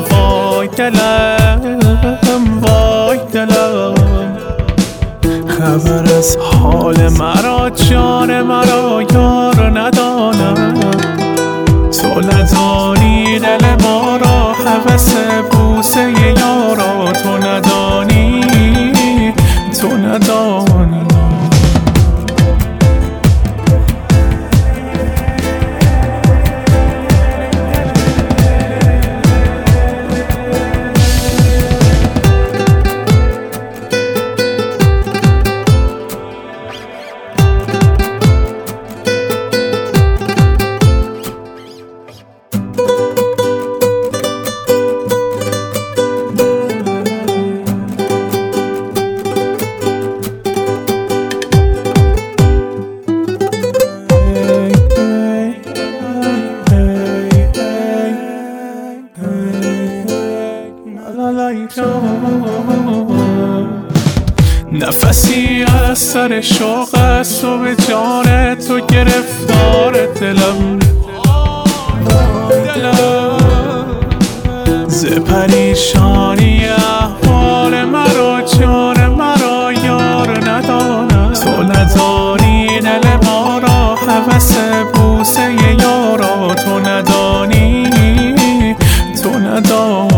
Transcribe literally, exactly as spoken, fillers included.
وای دلم وای دلم خبر از حال مرا جان مرا یار ندانم تو ندانی دل ما را هوس بوسه یارا تو ندانی تو ندانی نفسی از سر شوق است و به جان تو گرفتار دلم ز پریشانی احوال مرا جان مرا یار ندانم تو ندانی دل ما را هوس بوسه یارا تو ندانی تو ندانی